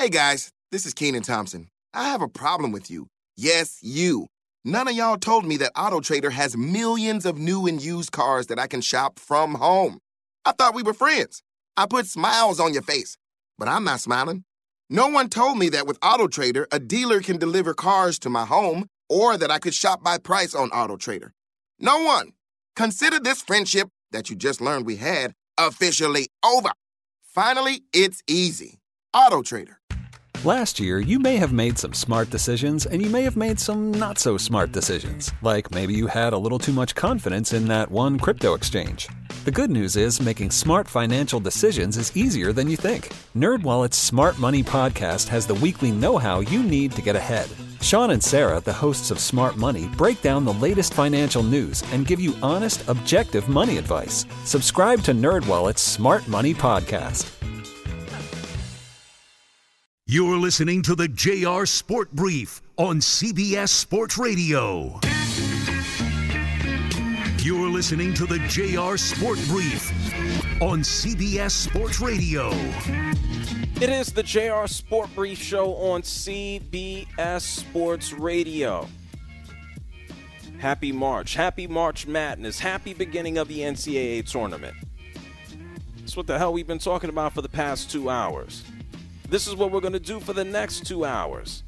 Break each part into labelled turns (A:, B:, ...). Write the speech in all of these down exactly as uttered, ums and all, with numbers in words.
A: Hey guys, this is Keenan Thompson. I have a problem with you. Yes, you. None of y'all told me that AutoTrader has millions of new and used cars that I can shop from home. I thought we were friends. I put smiles on your face, but I'm not smiling. No one told me that with AutoTrader, a dealer can deliver cars to my home or that I could shop by price on AutoTrader. No one. Consider this friendship that you just learned we had officially over. Finally, it's easy. AutoTrader.
B: Last year, you may have made some smart decisions, and you may have made some not-so-smart decisions. Like maybe you had a little too much confidence in that one crypto exchange. The good news is making smart financial decisions is easier than you think. NerdWallet's Smart Money Podcast has the weekly know-how you need to get ahead. Sean and Sarah, the hosts of Smart Money, break down the latest financial news and give you honest, objective money advice. Subscribe to NerdWallet's Smart Money Podcast.
C: You're listening to the J R Sport Brief on C B S Sports Radio. You're listening to the J R Sport Brief on C B S Sports Radio.
D: It is the J R Sport Brief show on C B S Sports Radio. Happy March. Happy March Madness. Happy beginning of the N C double A tournament. That's what the hell we've been talking about for the past two hours. This is what we're going to do for the next two hours.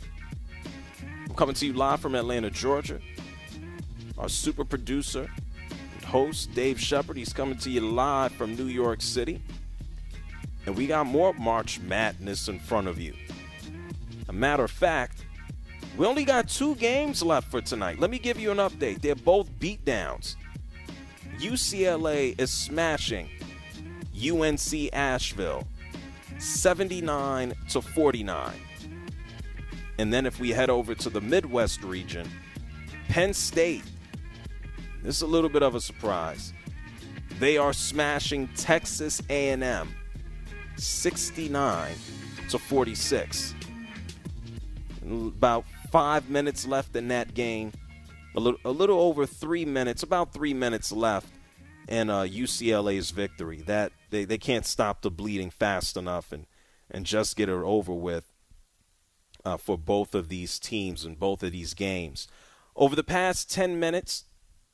D: I'm coming to you live from Atlanta, Georgia. Our super producer and host, Dave Shepard, he's coming to you live from New York City. And we got more March Madness in front of you. A matter of fact, we only got two games left for tonight. Let me give you an update. They're both beatdowns. U C L A is smashing U N C Asheville seventy-nine to forty-nine. And then if we head over to the Midwest region, Penn State, this is a little bit of a surprise. They are smashing Texas A and M sixty-nine to forty-six. About five minutes left in that game. A little, a little over three minutes, about three minutes left in uh, U C L A's victory. That they, they can't stop the bleeding fast enough and, and just get it over with uh, for both of these teams and both of these games. Over the past ten minutes,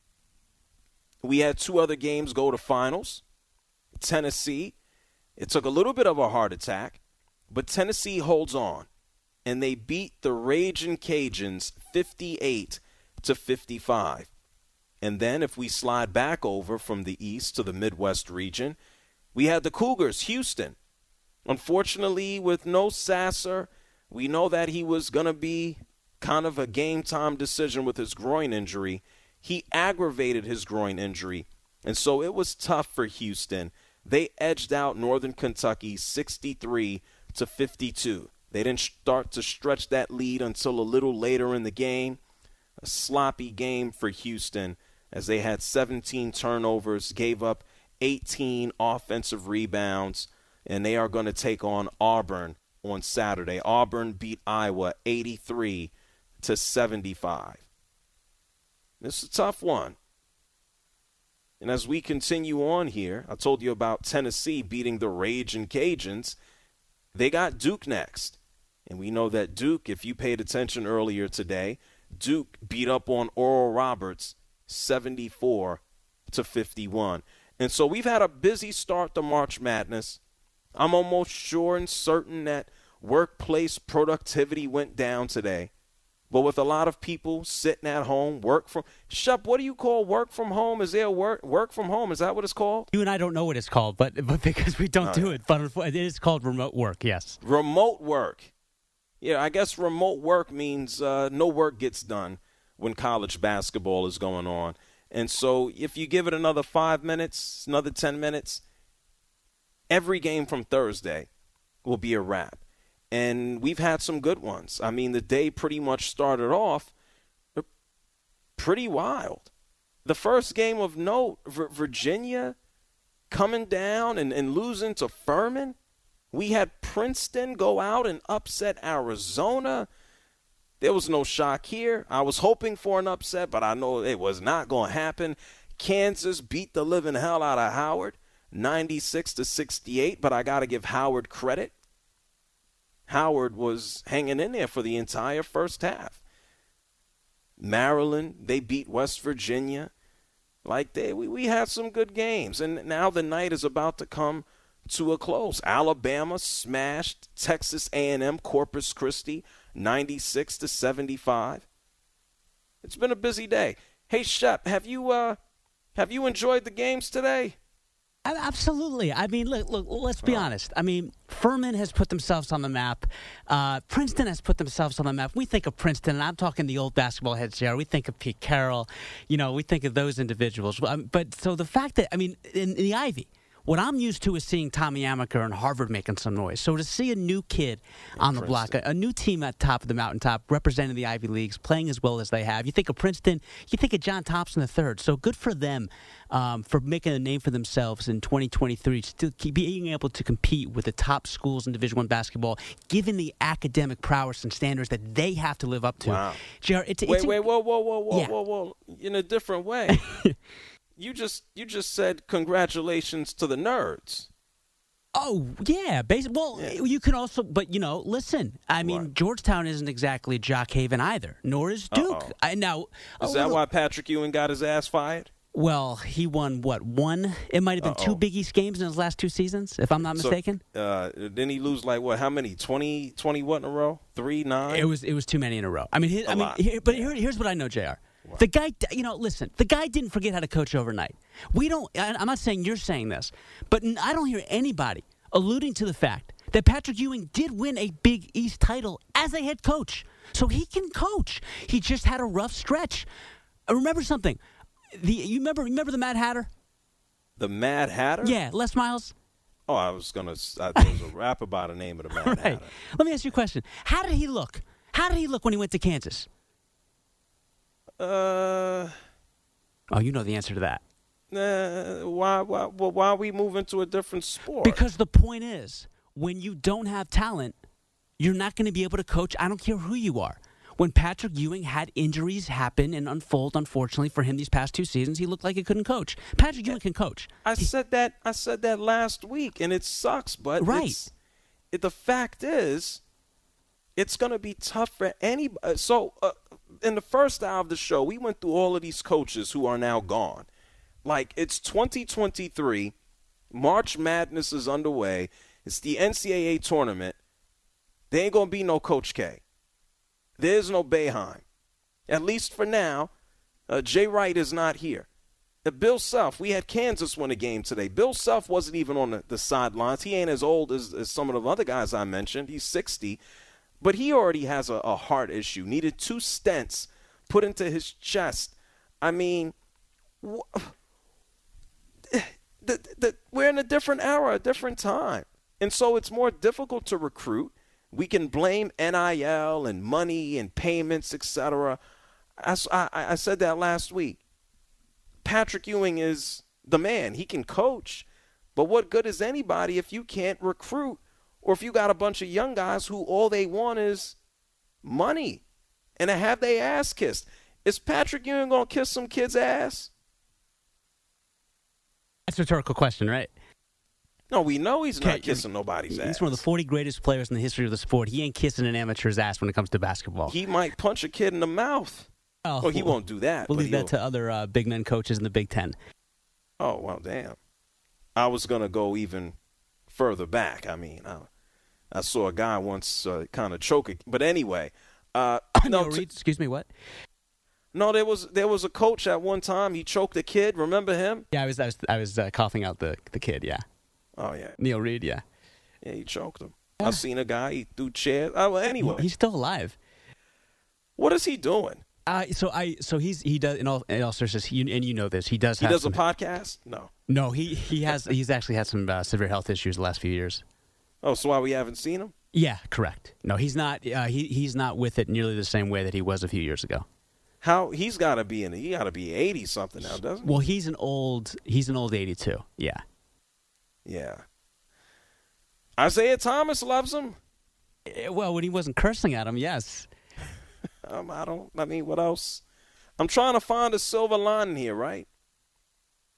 D: we had two other games go to finals. Tennessee, it took a little bit of a heart attack, but Tennessee holds on, and they beat the Ragin' Cajuns fifty-eight to fifty-five. And then if we slide back over from the East to the Midwest region, we had the Cougars, Houston. Unfortunately, with no Sasser, we know that he was going to be kind of a game-time decision with his groin injury. He aggravated his groin injury, and so it was tough for Houston. They edged out Northern Kentucky sixty-three to fifty-two. They didn't start to stretch that lead until a little later in the game. A sloppy game for Houston as they had seventeen turnovers, gave up eighteen offensive rebounds, and they are going to take on Auburn on Saturday. Auburn beat Iowa eighty-three to seventy-five. This is a tough one. And as we continue on here, I told you about Tennessee beating the Ragin' Cajuns. They got Duke next. And we know that Duke, if you paid attention earlier today, Duke beat up on Oral Roberts seventy-four to fifty-one. And so we've had a busy start to March Madness. I'm almost sure and certain that workplace productivity went down today. But with a lot of people sitting at home, work from – Shep, what do you call work from home? Is there work work from home? Is that what it's called?
E: You and I don't know what it's called, but but because we don't do it. But it is called remote work, yes.
D: Remote work. Yeah, I guess remote work means uh, no work gets done when college basketball is going on. And so if you give it another five minutes, another ten minutes, every game from Thursday will be a wrap. And we've had some good ones. I mean, the day pretty much started off pretty wild. The first game of note, Virginia coming down and, and losing to Furman. We had Princeton go out and upset Arizona. There was no shock here. I was hoping for an upset, but I know it was not going to happen. Kansas beat the living hell out of Howard, ninety-six to sixty-eight, but I got to give Howard credit. Howard was hanging in there for the entire first half. Maryland, they beat West Virginia. Like they, we, we had some good games. And now the night is about to come to a close. Alabama smashed Texas A and M Corpus Christi ninety-six to seventy-five. It's been a busy day. Hey, Shep, have you uh, have you enjoyed the games today?
E: Absolutely. I mean, look, look. Let's be oh. honest. I mean, Furman has put themselves on the map. Uh, Princeton has put themselves on the map. We think of Princeton, and I'm talking the old basketball heads here. We think of Pete Carroll. You know, we think of those individuals. But so the fact that, I mean, in, in the Ivy, what I'm used to is seeing Tommy Amaker and Harvard making some noise. So to see a new kid on the block, a, a new team at the top of the mountaintop representing the Ivy Leagues, playing as well as they have. You think of Princeton, you think of John Thompson the third. So good for them um, for making a name for themselves in twenty twenty-three, still keep being able to compete with the top schools in Division One basketball, given the academic prowess and standards that they have to live up to.
D: Wow.
E: J R, it's,
D: wait,
E: it's,
D: wait, whoa, whoa, whoa, whoa,
E: yeah.
D: whoa, whoa. In a different way. you just you just said congratulations to the nerds.
E: Oh, yeah. Basi- well, yeah. you can also, but, you know, listen, I mean,
D: what?
E: Georgetown isn't exactly Jock Haven either, nor is Duke. I, now,
D: Is that little, why Patrick Ewing got his ass fired?
E: Well, he won, what, one? It might have been Uh-oh. two Big East games in his last two seasons, if I'm not
D: so,
E: mistaken.
D: Uh, didn't he lose, like, what, how many? twenty, twenty what in a row? Three, nine?
E: It was it was too many in a row. I mean, his, I mean, here, but here, here's what I know, J R. What? The guy, you know, listen, the guy didn't forget how to coach overnight. We don't, I'm not saying you're saying this, but I don't hear anybody alluding to the fact that Patrick Ewing did win a Big East title as a head coach. So he can coach. He just had a rough stretch. Remember something. The You remember remember the Mad Hatter?
D: The Mad Hatter?
E: Yeah, Les Miles.
D: Oh, I was going to – there was a rap about the name of the Mad
E: right.
D: Hatter.
E: Let me ask you a question. How did he look? How did he look when he went to Kansas?
D: Uh.
E: Oh, you know the answer to that.
D: Uh, why, why, well, why are we moving to a different sport?
E: Because the point is, when you don't have talent, you're not going to be able to coach. I don't care who you are. When Patrick Ewing had injuries happen and unfold, unfortunately, for him these past two seasons, he looked like he couldn't coach. Patrick Ewing can coach.
D: I
E: he,
D: said that I said that last week, and it sucks, but
E: right.
D: it's, it, the fact is, it's going to be tough for anybody. So, uh, in the first hour of the show, we went through all of these coaches who are now gone. Like, it's twenty twenty-three, March Madness is underway, it's the N C double A tournament. There ain't going to be no Coach K. There's no Boeheim. At least for now, uh, Jay Wright is not here. Uh, Bill Self, we had Kansas win a game today. Bill Self wasn't even on the, the sidelines. He ain't as old as, as some of the other guys I mentioned. He's sixty. But he already has a, a heart issue. Needed two stents put into his chest. I mean, wh- the, the, we're in a different era, a different time. And so it's more difficult to recruit. We can blame N I L and money and payments, et cetera. I, I, I said that last week. Patrick Ewing is the man. He can coach. But what good is anybody if you can't recruit or if you got a bunch of young guys who all they want is money and to have their ass kissed? Is Patrick Ewing going to kiss some kid's ass?
E: That's a rhetorical question, right?
D: No, we know he's not kissing nobody's
E: he's
D: ass.
E: He's one of the forty greatest players in the history of the sport. He ain't kissing an amateur's ass when it comes to basketball.
D: He might punch a kid in the mouth. Oh, well, he won't do that.
E: We'll leave that
D: he'll...
E: to other uh, big men coaches in the Big Ten.
D: Oh, well, damn. I was going to go even further back. I mean, I, I saw a guy once uh, kind of choke. A, but anyway. Uh,
E: no,
D: no,
E: t- excuse me, what?
D: No, there was there was a coach at one time. He choked a kid. Remember him?
E: Yeah, I was I was, I was uh, coughing out the, the kid, yeah.
D: Oh, yeah.
E: Neil Reed, yeah.
D: Yeah, he choked him.
E: Yeah.
D: I've seen a guy, he threw chairs. Oh, well, anyway.
E: He's still alive.
D: What is he doing?
E: Uh, so I so he's he does in all in all seriousness, he, and you know this, he does
D: he
E: have
D: does
E: some,
D: a podcast? No.
E: No, he, he has he's actually had some uh, severe health issues the last few years.
D: Oh, so why we haven't seen him?
E: Yeah, correct. No, he's not uh, he he's not with it nearly the same way that he was a few years ago.
D: How he's got to be in he got to be eighty something now, doesn't he?
E: Well, he's an old he's an old eighty-two. Yeah.
D: Yeah. Isaiah Thomas loves him.
E: Well, when he wasn't cursing at him, yes.
D: um, I don't. I mean, what else? I'm trying to find a silver lining here, right?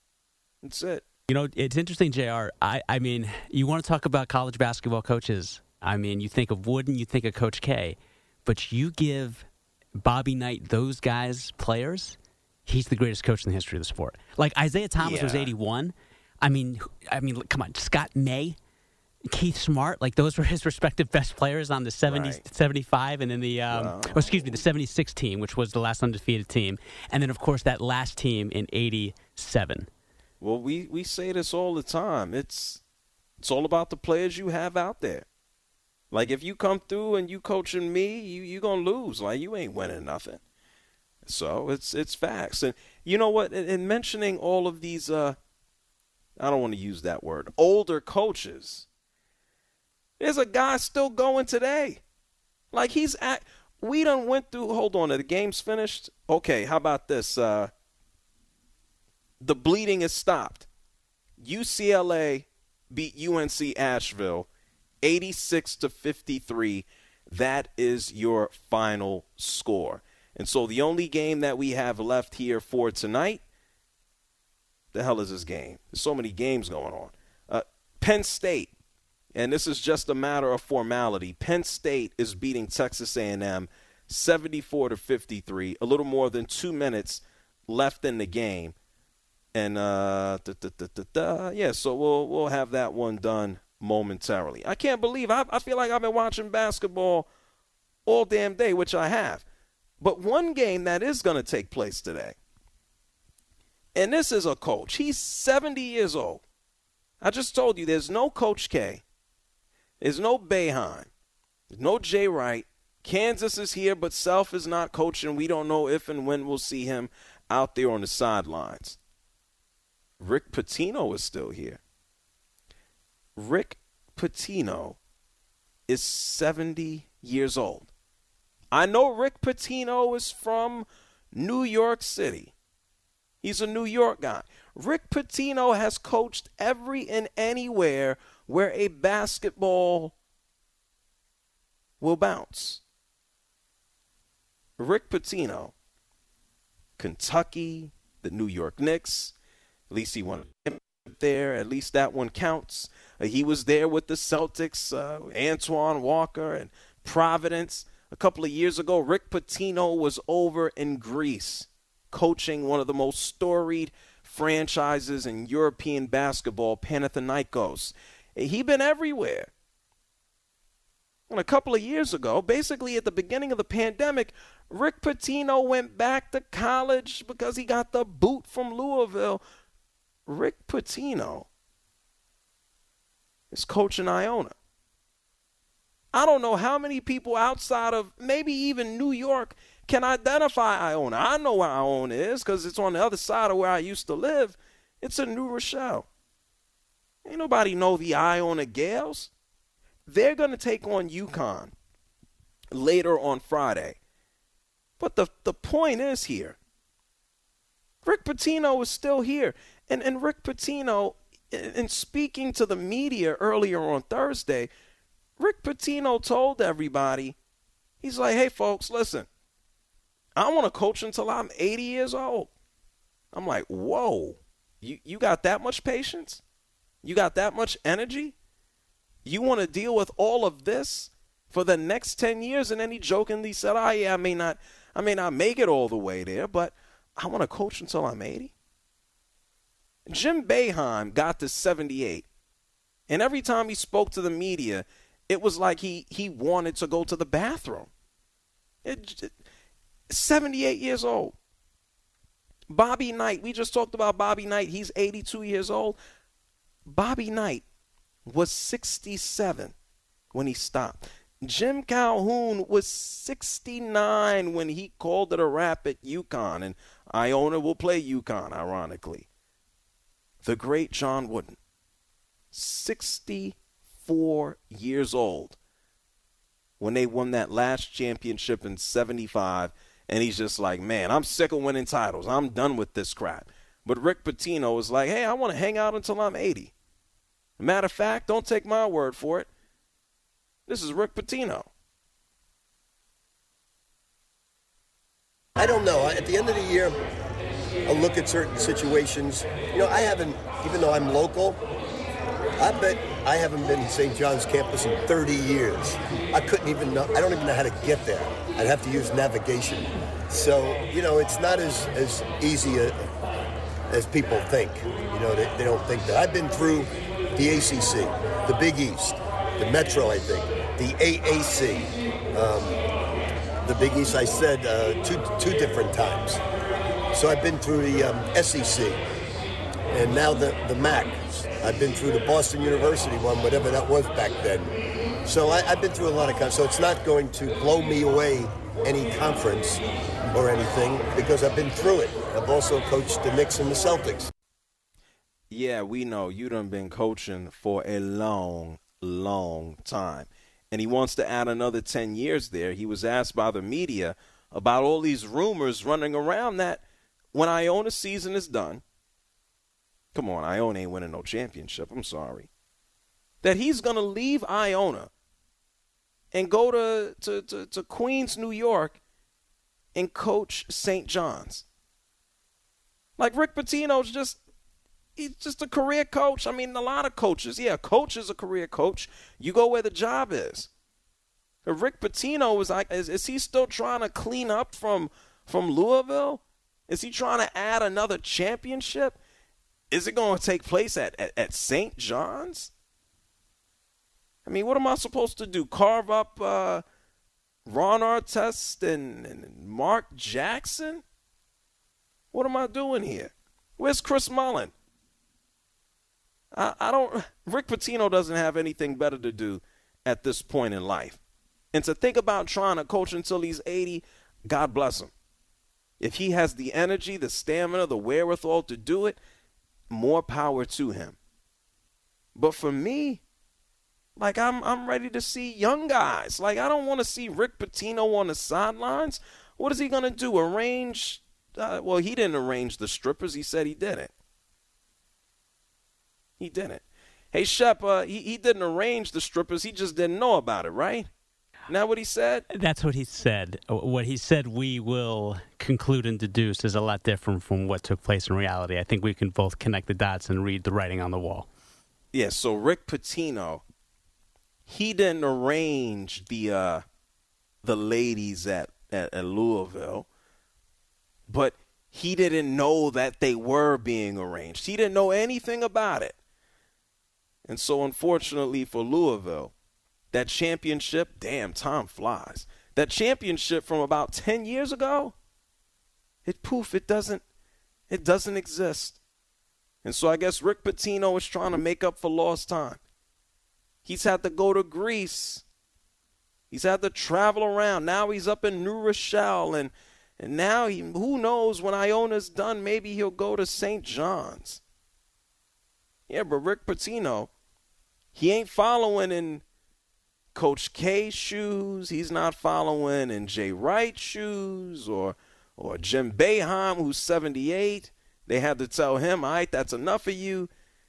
D: That's it.
E: You know, it's interesting, J R. I, I mean, you want to talk about college basketball coaches. I mean, you think of Wooden, you think of Coach K, but you give Bobby Knight those guys players, he's the greatest coach in the history of the sport. Like Isaiah Thomas yeah. was eighty-one. I mean, I mean, come on, Scott May, Keith Smart, like those were his respective best players on the seventy, right. seventy-five, and then the, um, wow. oh, excuse me, the seventy-six team, which was the last undefeated team, and then of course that last team in eighty-seven.
D: Well, we, we say this all the time. It's it's all about the players you have out there. Like if you come through and you coaching me, you you gonna lose. Like you ain't winning nothing. So it's it's facts. And you know what? In, in mentioning all of these, uh, I don't want to use that word, older coaches. There's a guy still going today. Like he's at, we done went through, hold on, the game's finished? Okay, how about this? Uh, the bleeding is stopped. U C L A beat U N C Asheville eighty-six to fifty-three. That is your final score. And so the only game that we have left here for tonight, the hell is this game? There's so many games going on. Uh, Penn State. And this is just a matter of formality. Penn State is beating Texas A and M seventy-four to fifty-three. A little more than two minutes left in the game. And, uh, da, da, da, da, da. yeah, so we'll we'll have that one done momentarily. I can't believe, I, I feel like I've been watching basketball all damn day, which I have. But one game that is going to take place today, and this is a coach. He's seventy years old. I just told you there's no Coach K. There's no Boeheim. There's no Jay Wright. Kansas is here, but Self is not coaching. We don't know if and when we'll see him out there on the sidelines. Rick Pitino is still here. Rick Pitino is seventy years old. I know Rick Pitino is from New York City. He's a New York guy. Rick Pitino has coached every and anywhere where a basketball will bounce. Rick Pitino, Kentucky, the New York Knicks, at least he won there. At least that one counts. Uh, he was there with the Celtics, uh, Antoine Walker and Providence. A couple of years ago, Rick Pitino was over in Greece coaching one of the most storied franchises in European basketball, Panathinaikos. He'd been everywhere. And a couple of years ago, basically at the beginning of the pandemic, Rick Pitino went back to college because he got the boot from Louisville. Rick Pitino is coaching Iona. I don't know how many people outside of maybe even New York can identify Iona. I know where Iona is because it's on the other side of where I used to live. It's in New Rochelle. Ain't nobody know the Iona Gales. They're going to take on UConn later on Friday. But the, the point is here, Rick Pitino is still here. And, and Rick Pitino, in, in speaking to the media earlier on Thursday, Rick Pitino told everybody, he's like, hey, folks, listen, I want to coach until I'm eighty years old. I'm like, whoa, you, you got that much patience? You got that much energy? You want to deal with all of this for the next ten years? And then he jokingly said, oh, yeah, I may not, I may not make it all the way there, but I want to coach until I'm eighty. Jim Boeheim got to seventy-eight. And every time he spoke to the media, it was like he, he wanted to go to the bathroom. It, it, seventy-eight years old. Bobby Knight, we just talked about Bobby Knight. He's eighty-two years old. Bobby Knight was sixty-seven when he stopped. Jim Calhoun was sixty-nine when he called it a wrap at UConn, and Iona will play UConn, ironically. The great John Wooden, sixty-four years old when they won that last championship in seventy-five, and he's just like, man, I'm sick of winning titles. I'm done with this crap. But Rick Pitino was like, hey, I want to hang out until I'm eighty. Matter of fact, don't take my word for it. This is Rick Pitino.
F: I don't know. At the end of the year, I'll look at certain situations. You know, I haven't, even though I'm local, I bet I haven't been to Saint John's campus in thirty years. I couldn't even know, I don't even know how to get there. I'd have to use navigation. So, you know, it's not as, as easy a, as people think. You know, they, they don't think that. I've been through the A C C, the Big East, the Metro, I think, the A A C. Um, the Big East, I said, uh, two, two different times. So I've been through the um, S E C, and now the, the M A C. I've been through the Boston University one, whatever that was back then. So I, I've been through a lot of conferences. So it's not going to blow me away any conference or anything because I've been through it. I've also coached the Knicks and the Celtics.
D: Yeah, we know you done been coaching for a long, long time. And he wants to add another ten years there. He was asked by the media about all these rumors running around that when Iona's season is done, come on, Iona ain't winning no championship, I'm sorry, that he's going to leave Iona and go to, to, to, to Queens, New York, and coach Saint John's. Like Rick Pitino's just, he's just a career coach. I mean, a lot of coaches, yeah, a coach is a career coach. You go where the job is. But Rick Pitino is like, is, is he still trying to clean up from from Louisville? Is he trying to add another championship? Is it going to take place at, at, at Saint John's? I mean, what am I supposed to do? Carve up uh, Ron Artest and, and Mark Jackson? What am I doing here? Where's Chris Mullin? I, I don't. Rick Pitino doesn't have anything better to do at this point in life. And to think about trying to coach until he's eighty, God bless him. If he has the energy, the stamina, the wherewithal to do it, more power to him. But for me, like I'm I'm ready to see young guys. Like I don't want to see Rick Pitino on the sidelines. What is he going to do? Arrange? Uh, well, he didn't arrange the strippers. He said he didn't. He didn't. Hey, Shep, uh, he, he didn't arrange the strippers. He just didn't know about it, right? Isn't that what he said?
E: That's what he said. What he said we will conclude and deduce is a lot different from what took place in reality. I think we can both connect the dots and read the writing on the wall.
D: Yeah, so Rick Pitino, he didn't arrange the uh, the ladies at, at, at Louisville, but he didn't know that they were being arranged. He didn't know anything about it. And so unfortunately for Louisville, that championship, damn, time flies. That championship from about ten years ago, it poof, it doesn't, it doesn't exist. And so I guess Rick Pitino is trying to make up for lost time. He's had to go to Greece. He's had to travel around. Now he's up in New Rochelle, and and now he, who knows when Iona's done, maybe he'll go to Saint John's. Yeah, but Rick Pitino, he ain't following in Coach K's shoes. He's not following in Jay Wright's shoes or or Jim Boeheim, who's seventy-eight. They had to tell him, all right, that's enough of you.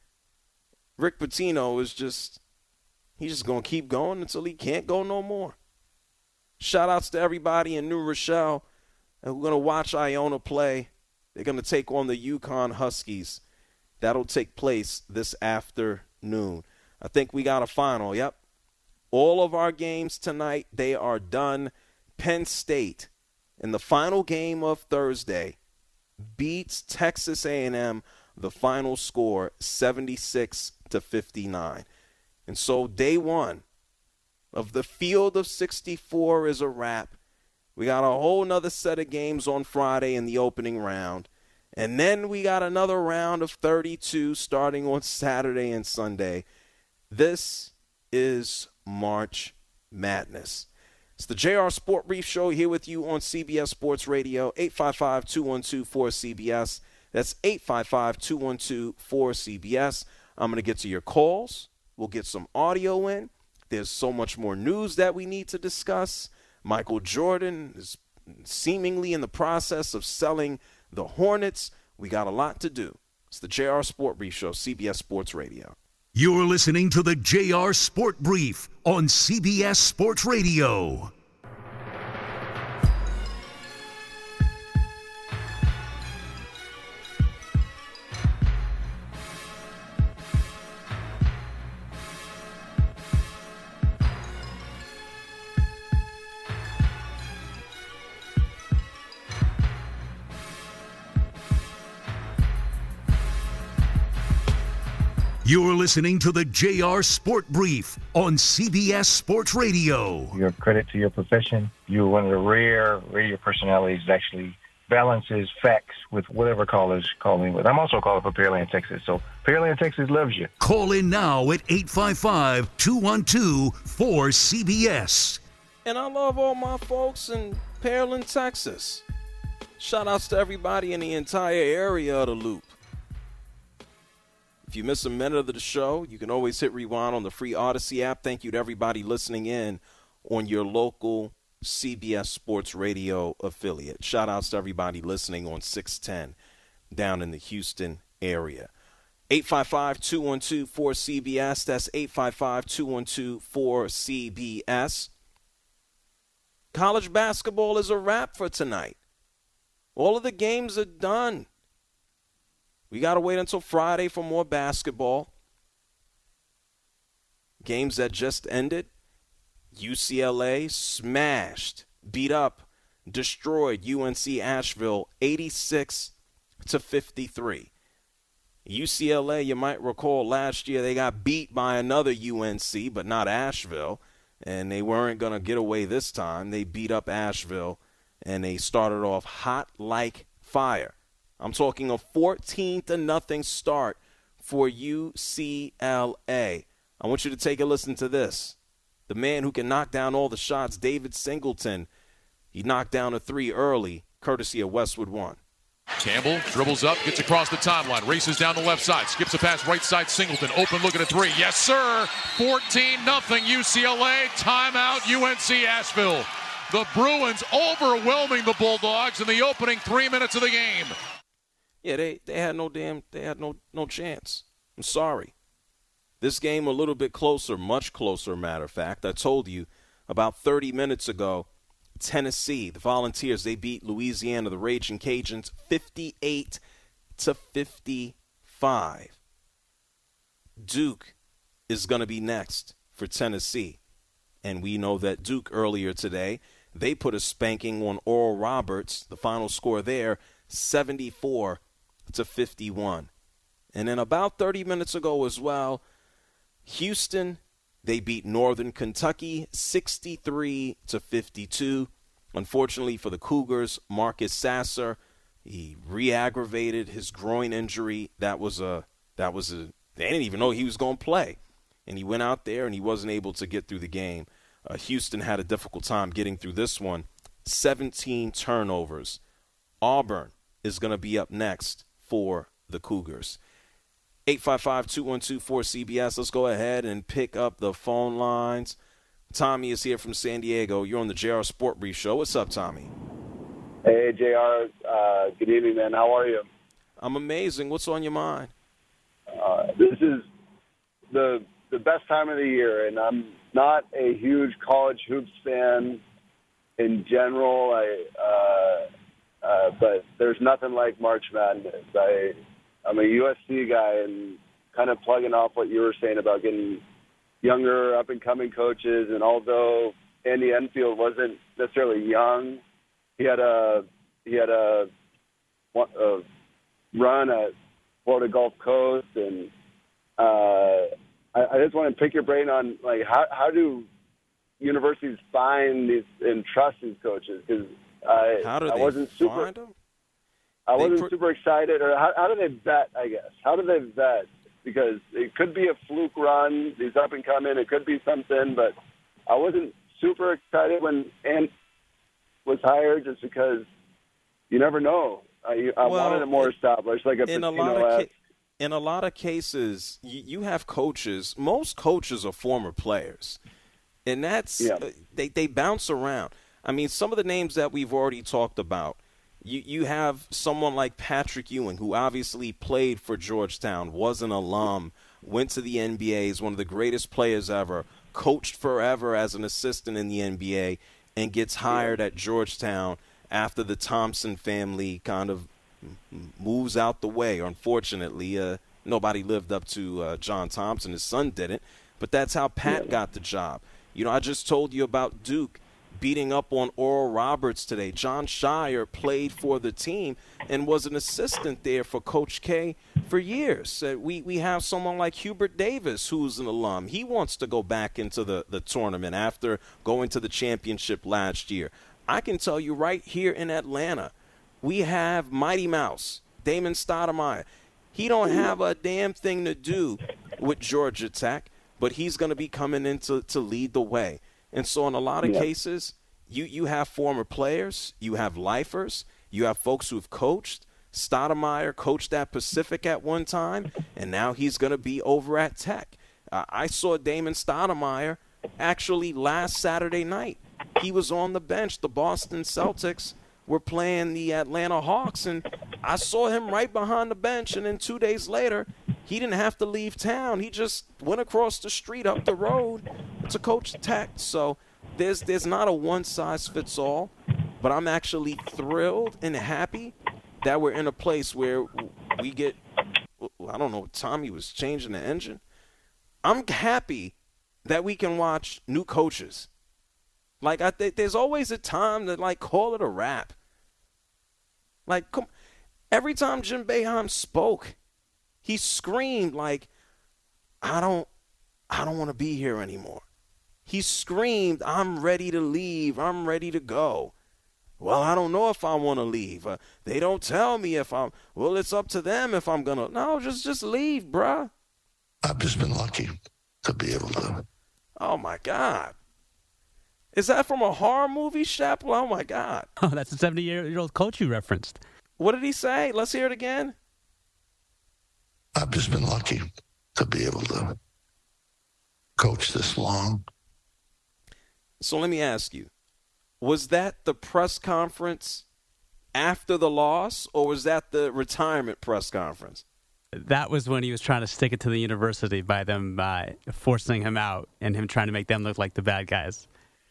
D: Rick Pitino is just, he's just going to keep going until he can't go no more. Shout outs to everybody in New Rochelle and we're going to watch Iona play. They're going to take on the UConn Huskies. That'll take place this afternoon. I think we got a final. Yep. All of our games tonight, they are done. Penn State, in the final game of Thursday, beats Texas A and M, the final score seventy-six to fifty-nine. And so day one of the field of sixty-four is a wrap. We got a whole nother set of games on Friday in the opening round. And then we got another round of thirty-two starting on Saturday and Sunday. This is March Madness. It's the J R Sport Brief Show here with you on C B S Sports Radio, eight five five, two one two, four C B S. That's eight five five, two one two, four C B S. I'm going to get to your calls. We'll get some audio in. There's so much more news that we need to discuss. Michael Jordan is seemingly in the process of selling the Hornets. We got a lot to do. It's the J R Sport Brief Show, C B S Sports Radio.
C: You're listening to the J R Sport Brief on C B S Sports Radio. You're listening to the J R Sport Brief on C B S Sports Radio.
G: Your credit to your profession. You're one of the rare radio personalities that actually balances facts with whatever callers call in with. I'm also calling for Pearland, Texas. So Pearland, Texas loves you.
C: Call in now at eight five five, two one two, four C B S.
D: And I love all my folks in Pearland, Texas. Shout outs to everybody in the entire area of the Loop. If you miss a minute of the show, you can always hit rewind on the free Odyssey app. Thank you to everybody listening in on your local C B S Sports Radio affiliate. Shout outs to everybody listening on six ten down in the Houston area. eight five five, two one two, four C B S. That's eight five five, two one two, four C B S. College basketball is a wrap for tonight. All of the games are done. We got to wait until Friday for more basketball. Games that just ended. U C L A smashed, beat up, destroyed U N C Asheville eighty-six to fifty-three. U C L A, you might recall last year they got beat by another U N C, but not Asheville, and they weren't going to get away this time. They beat up Asheville, and they started off hot like fire. I'm talking a fourteen to nothing start for U C L A. I want you to take a listen to this. The man who can knock down all the shots, David Singleton, he knocked down a three early, courtesy of Westwood One.
H: Campbell dribbles up, gets across the timeline, races down the left side, skips a pass right side, Singleton, open look at a three. Yes, sir. fourteen nothing U C L A, timeout U N C Asheville. The Bruins overwhelming the Bulldogs in the opening three minutes of the game.
D: Yeah, they, they had no damn, they had no no chance. I'm sorry. This game a little bit closer, much closer, matter of fact. I told you about thirty minutes ago, Tennessee, the Volunteers, they beat Louisiana, the Raging Cajuns, fifty-eight to fifty-five. Duke is going to be next for Tennessee. And we know that Duke earlier today, they put a spanking on Oral Roberts. The final score there, seventy-four to fifty-one. And then about thirty minutes ago as well, Houston, they beat Northern Kentucky sixty-three to fifty-two. Unfortunately for the Cougars, Marcus Sasser, he re-aggravated his groin injury. That was a that was a they didn't even know he was going to play. And he went out there and he wasn't able to get through the game. Uh, Houston had a difficult time getting through this one. seventeen turnovers. Auburn is going to be up next for the Cougars. eight five five, two one two, four C B S. Let's go ahead and pick up the phone lines. Tommy is here from San Diego. You're on the J R Sport Brief Show. What's up, Tommy?
I: Hey, J R. Uh, good evening, man. How are you?
D: I'm amazing. What's on your mind?
I: Uh, this is the the best time of the year, and I'm not a huge college hoops fan in general. I uh, uh, but there's nothing like March Madness. I I'm a U S C guy, and kind of plugging off what you were saying about getting younger, up-and-coming coaches. And although Andy Enfield wasn't necessarily young, he had a he had a, a run at Florida Gulf Coast, and uh, I, I just want to pick your brain on like how how do universities find these and trust these coaches? Because I
D: how do
I: I
D: they
I: wasn't super.
D: find them?
I: I
D: They
I: wasn't
D: pr-
I: super excited, or how, how do they vet, I guess? How do they vet? Because it could be a fluke run, he's up and coming, it could be something, but I wasn't super excited when Ant was hired just because you never know. I, I
D: Well,
I: wanted it more
D: in-
I: established, like a
D: in a lot of
I: Pitino-esque.
D: ca- in a lot of cases, you, you have coaches. Most coaches are former players, and that's
I: Yeah.
D: uh, they they bounce around. I mean, some of the names that we've already talked about. You you have someone like Patrick Ewing, who obviously played for Georgetown, was an alum, went to the N B A, is one of the greatest players ever, coached forever as an assistant in the N B A, and gets hired at Georgetown after the Thompson family kind of moves out the way. Unfortunately, uh, nobody lived up to uh, John Thompson. His son didn't, but that's how Pat got the job. You know, I just told you about Duke beating up on Oral Roberts today. John Shire played for the team and was an assistant there for Coach K for years. Uh, we, we have someone like Hubert Davis, who's an alum. He wants to go back into the, the tournament after going to the championship last year. I can tell you right here in Atlanta, we have Mighty Mouse, Damon Stoudemire. He don't have a damn thing to do with Georgia Tech, but he's going to be coming in to, to lead the way. And so in a lot of yeah. cases, you, you have former players, you have lifers, you have folks who have coached. Stoudemire coached at Pacific at one time, and now he's going to be over at Tech. Uh, I saw Damon Stoudemire actually last Saturday night. He was on the bench. The Boston Celtics were playing the Atlanta Hawks, and I saw him right behind the bench, and then two days later, he didn't have to leave town. He just went across the street up the road to coach Tech. So there's, there's not a one-size-fits-all, but I'm actually thrilled and happy that we're in a place where we get, I don't know, Tommy was changing the engine. I'm happy that we can watch new coaches. Like, I think there's always a time to, like, call it a wrap. Like, come, every time Jim Boeheim spoke, he screamed, like, I don't, I don't want to be here anymore. He screamed, I'm ready to leave. I'm ready to go. Well, I don't know if I want to leave. Uh, they don't tell me if I'm, well, it's up to them if I'm going to. No, just just leave, bruh.
J: I've just been lucky to be able to.
D: Oh, my God. Is that from a horror movie, Shep? Oh, my God.
E: Oh, that's the seventy-year-old coach you referenced.
D: What did he say? Let's hear it again.
J: I've just been lucky to be able to coach this long.
D: So let me ask you. Was that the press conference after the loss, or was that the retirement press conference?
E: That was when he was trying to stick it to the university by them uh, forcing him out and him trying to make them look like the bad guys.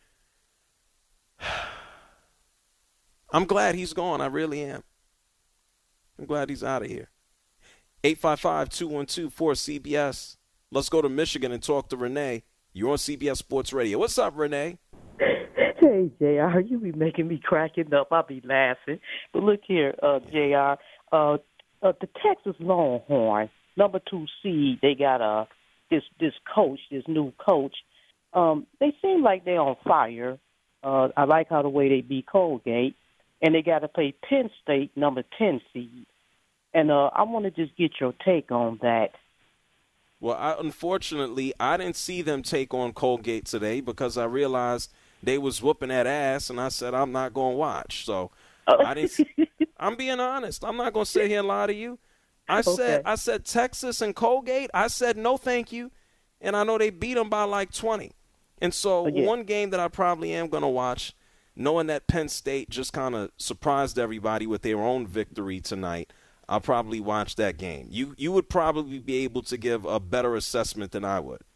D: I'm glad he's gone. I really am. I'm glad he's out of here. eight five five, two one two, four C B S. Let's go to Michigan and talk to Renee. You're on C B S Sports Radio. What's up, Renee?
K: Hey, J R, you be making me cracking up. I'll be laughing. But look here, uh, J R, uh, uh, the Texas Longhorns, number two seed, they got uh, this this coach, this new coach. Um, they seem like they're on fire. Uh, I like how the way they beat Colgate. And they got to play Penn State, number ten seed. And uh, I want to just get your take on that.
D: Well, I, unfortunately, I didn't see them take on Colgate today because I realized they was whooping that ass, and I said I'm not going to watch. So I didn't. I'm being honest. I'm not going to sit here and lie to you. I
K: okay.
D: said I said Texas and Colgate. I said no, thank you, and I know they beat them by like twenty. And so
K: yeah.
D: one game that I probably am going to watch, knowing that Penn State just kind of surprised everybody with their own victory tonight, I'll probably watch that game. You you would probably be able to give a better assessment than I would.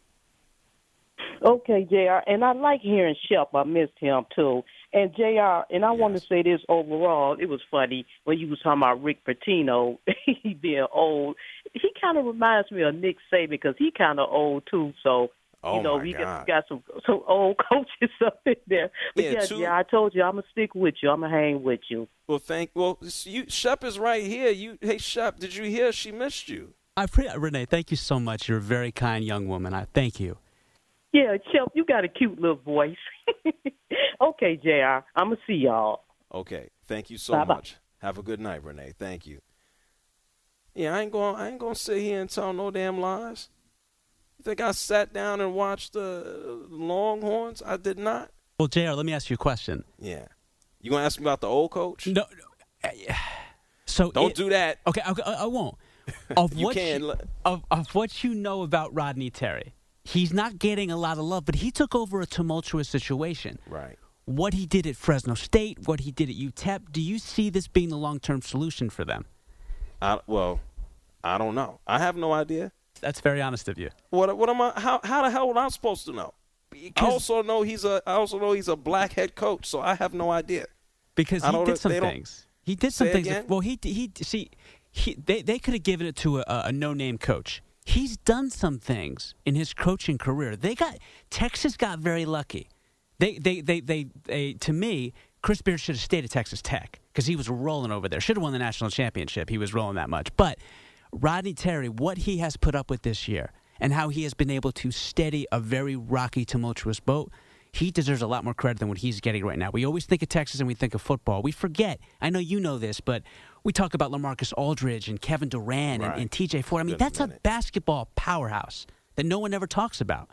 K: Okay, J R, and I like hearing Shep. I missed him, too. And, J R, and I yes. want to say this overall. It was funny when you was talking about Rick Pitino, he being old. He kind of reminds me of Nick Saban because he kind of old, too. So,
D: oh
K: you know,
D: my
K: we
D: God.
K: got, got some some old coaches up in there. But,
D: yeah,
K: yeah,
D: two...
K: yeah, I told you, I'm going to stick with you. I'm going to hang with you.
D: Well, thank well, you, Shep is right here. You, Hey, Shep, did you hear she missed you?
E: I pre- Renee, thank you so much. You're a very kind young woman. I thank you.
K: Yeah, Shep, you got a cute little voice. Okay, J R, I'm going to see y'all.
D: Okay, thank you so
K: Bye-bye.
D: much. Have a good night, Renee. Thank you. Yeah, I ain't going I ain't going to sit here and tell no damn lies. You think I sat down and watched the Longhorns? I did not.
E: Well, J R, let me ask you a question.
D: Yeah. You going to ask me about the old coach?
E: No. no. So
D: Don't
E: it,
D: do that.
E: Okay, okay, I won't. Of
D: you
E: what
D: can.
E: You, of, of what you know about Rodney Terry, he's not getting a lot of love, but he took over a tumultuous situation.
D: Right.
E: What he did at Fresno State, what he did at U T E P, do you see this being the long-term solution for them?
D: I, well, I don't know. I have no idea.
E: That's very honest of you.
D: What? What am I? How? How the hell am I supposed to know? I also know he's a. I also know he's a black head coach, so I have no idea.
E: Because he did some things. He did some things. That, well, he he see. He, they they could have given it to a, a no-name coach. He's done some things in his coaching career. They got Texas got very lucky. They they they they, they to me, Chris Beard should have stayed at Texas Tech because he was rolling over there. Should have won the national championship. He was rolling that much. But Rodney Terry, what he has put up with this year and how he has been able to steady a very rocky, tumultuous boat, he deserves a lot more credit than what he's getting right now. We always think of Texas and we think of football. We forget. I know you know this, but we talk about LaMarcus Aldridge and Kevin Durant right. and, and T J Ford. I mean, that's a, a basketball powerhouse that no one ever talks about.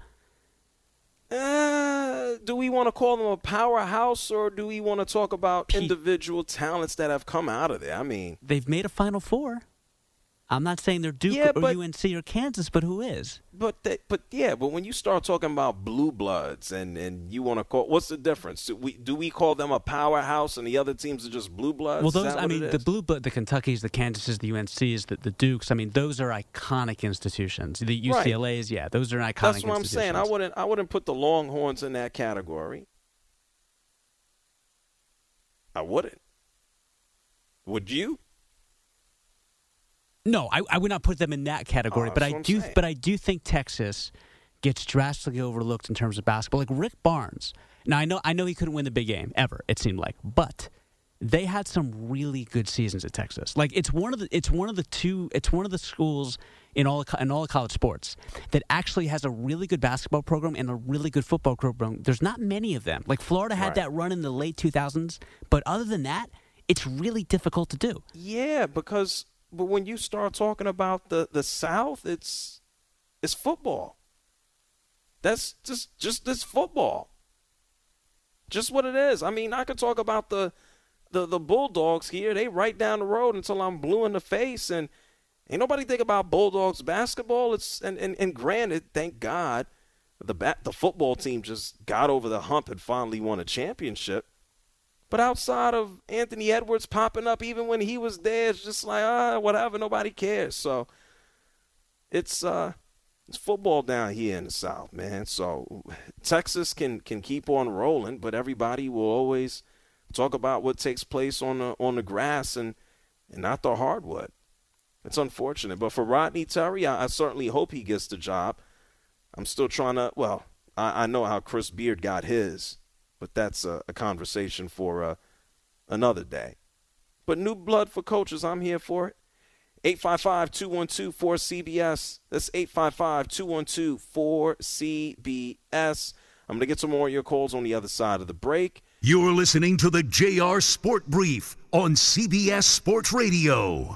D: Uh, do we want to call them a powerhouse, or do we want to talk about P- individual talents that have come out of there? I mean,
E: they've made a Final Four. I'm not saying they're Duke
D: yeah,
E: or
D: but,
E: U N C or Kansas, but who is?
D: But they, but yeah, but when you start talking about blue bloods and, and you want to call, what's the difference? Do we do we call them a powerhouse and the other teams are just blue bloods?
E: Well, those I mean the blue blood, the Kentuckys, the Kansases, the U N Cs, the, the Dukes. I mean, those are iconic institutions. The U C L As, right. yeah, those are iconic.
D: That's what
E: institutions.
D: I'm saying. I wouldn't I wouldn't put the Longhorns in that category. I wouldn't. Would you?
E: No, I, I would not put them in that category, oh, but I do. Saying. But I do think Texas gets drastically overlooked in terms of basketball. Like Rick Barnes. Now I know I know he couldn't win the big game ever. It seemed like, but they had some really good seasons at Texas. Like it's one of the it's one of the two it's one of the schools in all in all college sports that actually has a really good basketball program and a really good football program. There's not many of them. Like Florida had right. that run in the late two thousands, but other than that, it's really difficult to do.
D: Yeah, because. But when you start talking about the, the South, it's it's football. That's just just this football. Just what it is. I mean, I could talk about the the the Bulldogs here. They right down the road until I'm blue in the face, and ain't nobody think about Bulldogs basketball. It's and, and, and granted, thank God, the bat, the football team just got over the hump and finally won a championship. But outside of Anthony Edwards popping up, even when he was there, it's just like, ah, whatever, nobody cares. So it's uh, it's football down here in the South, man. So Texas can can keep on rolling, but everybody will always talk about what takes place on the on the grass and, and not the hardwood. It's unfortunate. But for Rodney Terry, I, I certainly hope he gets the job. I'm still trying to, well, I, I know how Chris Beard got his. But that's a, a conversation for uh, another day. But new blood for coaches, I'm here for it. eight five five, two one two, four C B S. That's eight five five, two one two, four C B S. I'm going to get some more of your calls on the other side of the break.
C: You're listening to the J R Sport Brief on C B S Sports Radio.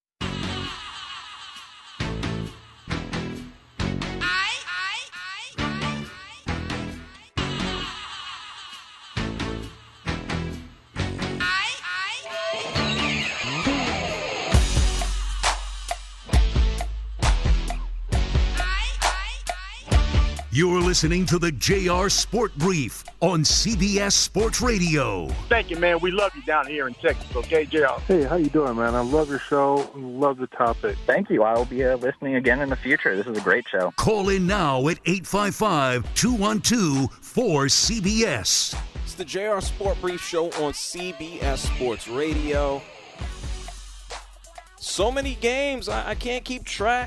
C: You're listening to the J R Sport Brief on C B S Sports Radio.
L: Thank you, man. We love you down here in Texas, okay, J R?
M: Hey, how you doing, man? I love your show. Love the topic.
N: Thank you. I will be uh, listening again in the future. This is a great show.
C: Call in now at eight five five, two one two, four C B S.
D: It's the J R Sport Brief show on C B S Sports Radio. So many games, I, I can't keep track.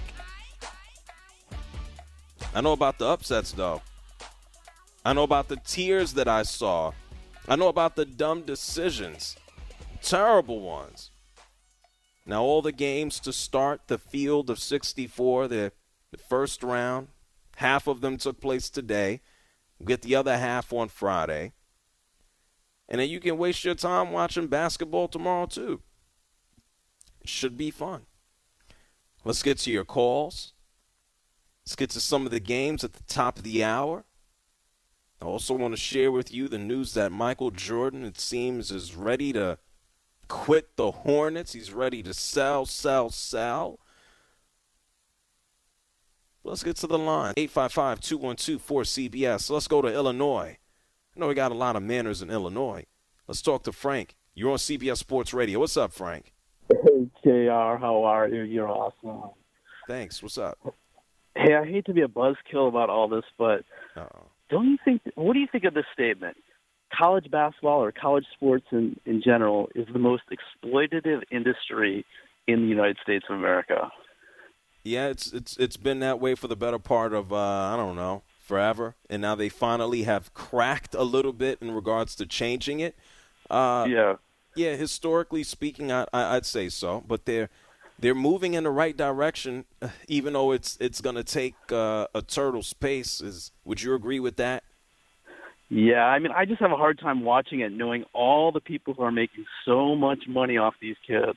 D: I know about the upsets, though. I know about the tears that I saw. I know about the dumb decisions. Terrible ones. Now, all the games to start the field of sixty-four, the, the first round, half of them took place today. We'll get the other half on Friday. And then you can waste your time watching basketball tomorrow, too. It should be fun. Let's get to your calls. Let's get to some of the games at the top of the hour. I also want to share with you the news that Michael Jordan, it seems, is ready to quit the Hornets. He's ready to sell, sell, sell. Let's get to the line. eight five five, two one two, four C B S. Let's go to Illinois. I know we got a lot of manners in Illinois. Let's talk to Frank. You're on C B S Sports Radio. What's up, Frank?
O: Hey, J R. How are you? You're awesome.
D: Thanks. What's up?
O: Hey, I hate to be a buzzkill about all this, but Uh-oh. don't you think? What do you think of this statement? College basketball or college sports in, in general is the most exploitative industry in the United States of America.
D: Yeah, it's it's it's been that way for the better part of uh, I don't know forever, and now they finally have cracked a little bit in regards to changing it. Uh,
O: yeah,
D: yeah. Historically speaking, I, I, I'd say so, but they're they're moving in the right direction, even though it's it's going to take uh, a turtle's pace. Is would you agree with that?
O: Yeah, I mean, I just have a hard time watching it, knowing all the people who are making so much money off these kids.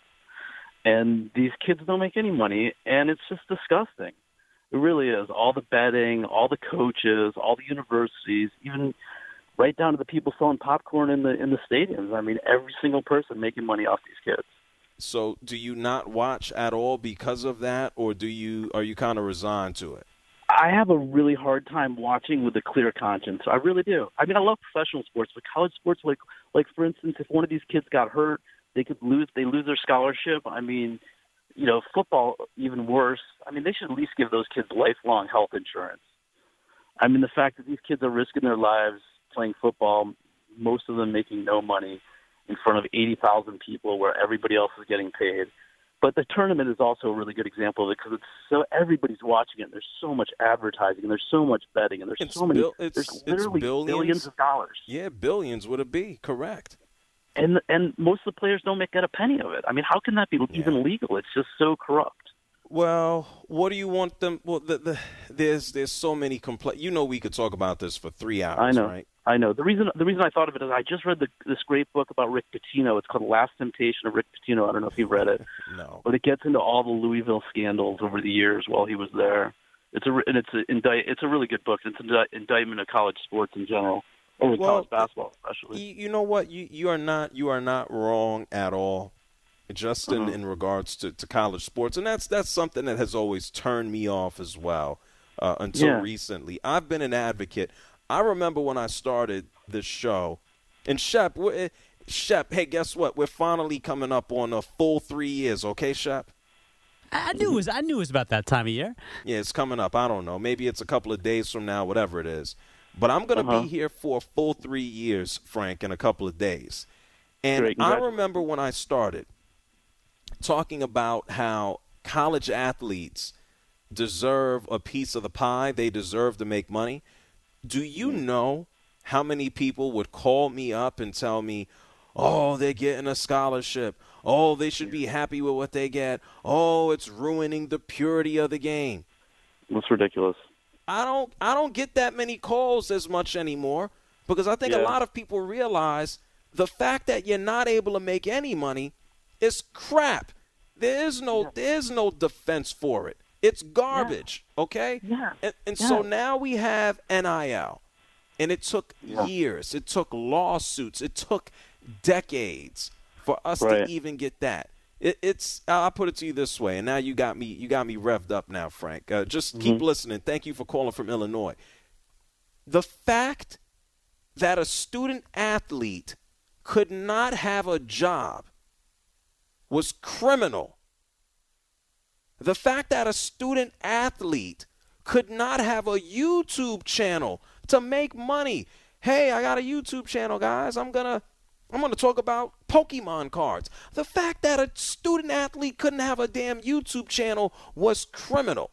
O: And these kids don't make any money, and it's just disgusting. It really is. All the betting, all the coaches, all the universities, even right down to the people selling popcorn in the in the stadiums. I mean, every single person making money off these kids.
D: So do you not watch at all because of that, or do you are you kind of resigned to it?
O: I have a really hard time watching with a clear conscience. I really do. I mean, I love professional sports, but college sports, like, like for instance, if one of these kids got hurt, they could lose. They lose their scholarship. I mean, you know, football even worse. I mean, they should at least give those kids lifelong health insurance. I mean, the fact that these kids are risking their lives playing football, most of them making no money in front of eighty thousand people, where everybody else is getting paid. But the tournament is also a really good example of it because it's so everybody's watching it. And there's so much advertising, and there's so much betting, and there's
D: it's
O: so many.
D: Bil- it's,
O: there's literally
D: it's billions.
O: billions of dollars.
D: Yeah, billions would it be? Correct.
O: And and most of the players don't make get a penny of it. I mean, how can that be yeah. even legal? It's just so corrupt.
D: Well, what do you want them? Well, the, the, there's there's so many complex. You know, we could talk about this for three hours.
O: I know.
D: Right?
O: I know. The reason the reason I thought of it is I just read the, this great book about Rick Pitino. It's called The Last Temptation of Rick Pitino. I don't know if you've read it.
D: No.
O: But it gets into all the Louisville scandals over the years while he was there. It's a and it's a indict, it's a really good book. It's an indictment of college sports in general, or
D: well,
O: college basketball especially.
D: You, you know what? You you are not you are not wrong at all. Just in, uh-huh. in regards to, to college sports, and that's that's something that has always turned me off as well uh, until
O: yeah.
D: recently. I've been an advocate. I remember when I started this show, and Shep, Shep, hey, guess what? We're finally coming up on a full three years, okay, Shep?
E: I knew it was I knew it was about that time of year.
D: Yeah, it's coming up. I don't know. Maybe it's a couple of days from now, whatever it is. But I'm going to
O: uh-huh.
D: be here for a full three years, Frank, in a couple of days. And Great, I remember when I started talking about how college athletes deserve a piece of the pie. They deserve to make money. Do you know how many people would call me up and tell me, oh, they're getting a scholarship. Oh, they should be happy with what they get. Oh, it's ruining the purity of the game.
O: That's ridiculous.
D: I don't I don't get that many calls as much anymore because I think
O: yeah.
D: a lot of people realize the fact that you're not able to make any money is crap. There is no yeah. there's no defense for it. It's garbage,
O: yeah.
D: okay?
O: Yeah.
D: And, and
O: yeah.
D: so now we have N I L, and it took
O: yeah.
D: years. It took lawsuits. It took decades for us
O: right.
D: to even get that. It, it's I'll put it to you this way, and now you got me you got me revved up now, Frank. Uh, just
O: mm-hmm.
D: keep listening. Thank you for calling from Illinois. The fact that a student athlete could not have a job was criminal. The fact that a student athlete could not have a YouTube channel to make money. Hey, I got a YouTube channel, guys. I'm gonna I'm gonna talk about Pokemon cards. The fact that a student athlete couldn't have a damn YouTube channel was criminal.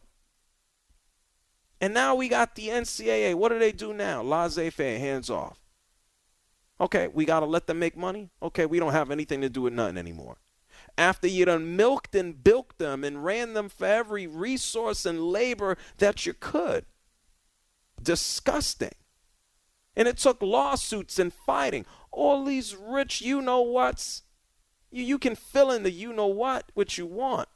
D: And now we got the N C double A. What do they do now? Laissez-faire, hands off. Okay, we gotta let them make money? Okay, we don't have anything to do with nothing anymore. After you done milked and bilked them and ran them for every resource and labor that you could. Disgusting. And it took lawsuits and fighting. All these rich you-know-whats. You, you can fill in the you-know-what, what you want.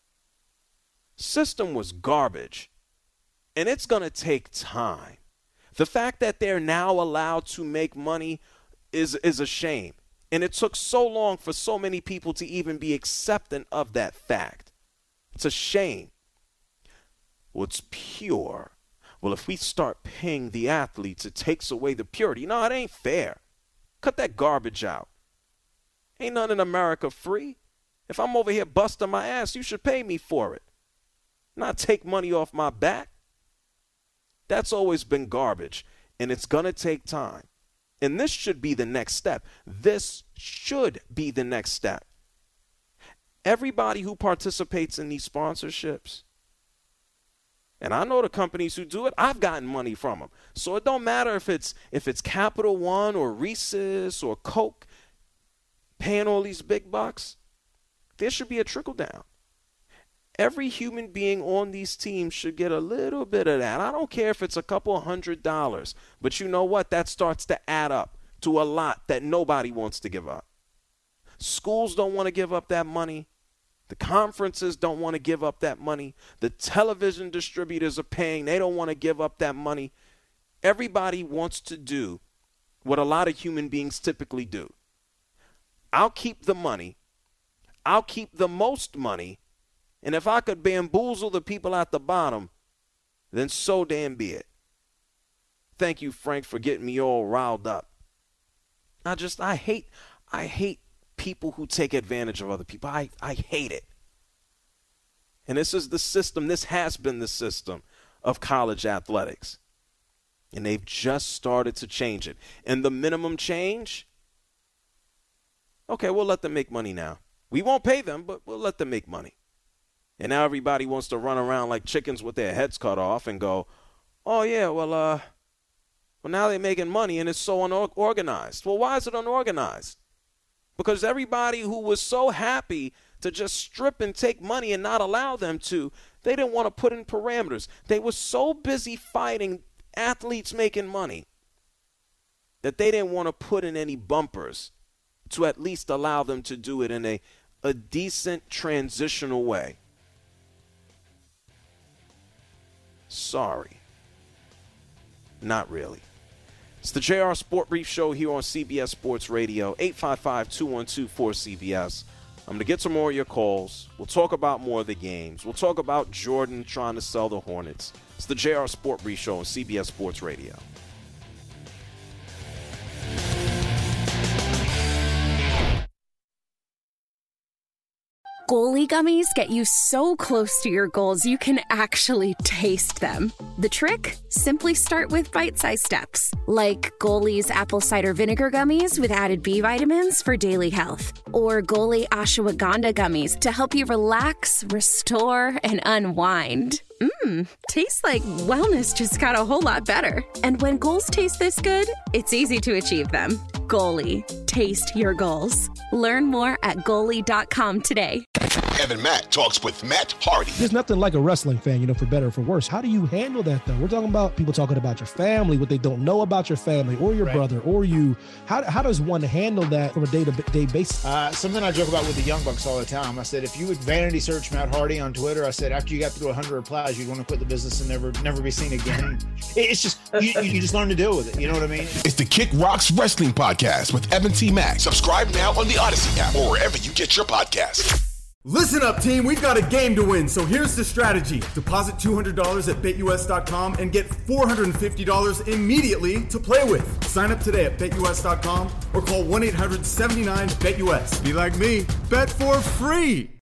D: System was garbage. And it's going to take time. The fact that they're now allowed to make money is, is a shame. And it took so long for so many people to even be accepting of that fact. It's a shame. Well, it's pure. Well, if we start paying the athletes, it takes away the purity. No, it ain't fair. Cut that garbage out. Ain't none in America free. If I'm over here busting my ass, you should pay me for it. Not take money off my back. That's always been garbage, and it's going to take time. And this should be the next step. This should be the next step. Everybody who participates in these sponsorships, and I know the companies who do it, I've gotten money from them. So it don't matter if it's if it's Capital One or Reese's or Coke paying all these big bucks. There should be a trickle down. Every human being on these teams should get a little bit of that. I don't care if it's a couple hundred dollars, but you know what? That starts to add up to a lot that nobody wants to give up. Schools don't want to give up that money. The conferences don't want to give up that money. The television distributors are paying. They don't want to give up that money. Everybody wants to do what a lot of human beings typically do. I'll keep the money. I'll keep the most money. And if I could bamboozle the people at the bottom, then so damn be it. Thank you, Frank, for getting me all riled up. I just, I hate, I hate people who take advantage of other people. I, I hate it. And this is the system, this has been the system of college athletics. And they've just started to change it. And the minimum change, okay, we'll let them make money now. We won't pay them, but we'll let them make money. And now everybody wants to run around like chickens with their heads cut off and go, oh, yeah, well, uh, well, now they're making money and it's so unorganized. Well, why is it unorganized? Because everybody who was so happy to just strip and take money and not allow them to, they didn't want to put in parameters. They were so busy fighting athletes making money that they didn't want to put in any bumpers to at least allow them to do it in a, a decent transitional way. Sorry. Not really. It's the J R Sport Brief Show here on C B S Sports Radio, eight five five, two one two, four C B S. I'm going to get some more of your calls. We'll talk about more of the games. We'll talk about Jordan trying to sell the Hornets. It's the J R Sport Brief Show on C B S Sports Radio.
P: Goalie gummies get you so close to your goals you can actually taste them. The trick? Simply start with bite-sized steps, like Goalie's apple cider vinegar gummies with added B vitamins for daily health, or Goalie ashwagandha gummies to help you relax, restore, and unwind. Mmm, tastes like wellness just got a whole lot better. And when goals taste this good, it's easy to achieve them. Goalie, taste your goals. Learn more at goalie dot com today.
Q: Evan Mack talks with Matt Hardy.
R: There's nothing like a wrestling fan, you know, for better or for worse. How do you handle that, though? We're talking about people talking about your family, what they don't know about your family or your right. brother or you. How, how does one handle that from a day-to-day basis?
S: Uh, something I joke about with the Young Bucks all the time. I said, if you would vanity search Matt Hardy on Twitter, I said, after you got through one hundred replies, you'd want to quit the business and never never be seen again. It's just, you, you just learn to deal with it. You know what I mean?
Q: It's the Kick Rocks Wrestling Podcast with Evan T. Mack. Subscribe now on the Odyssey app or wherever you get your podcasts.
T: Listen up, team. We've got a game to win, so here's the strategy. Deposit two hundred dollars at bet U S dot com and get four hundred fifty dollars immediately to play with. Sign up today at bet U S dot com or call one eight hundred seven nine bet U S. Be like me. Bet for free.